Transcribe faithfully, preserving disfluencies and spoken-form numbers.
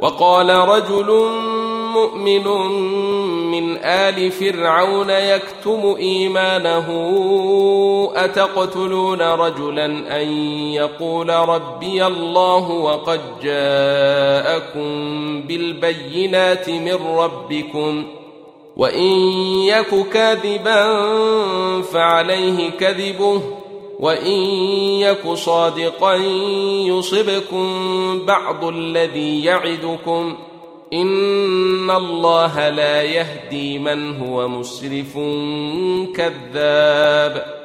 وقال رجل مؤمن من آل فرعون يكتم إيمانه أتقتلون رجلا أن يقول ربي الله وقد جاءكم بالبينات من ربكم وإن يك كاذبا فعليه كذبه وإن يك صادقا يصبكم بعض الذي يعدكم إن الله لا يهدي من هو مسرف كذاب.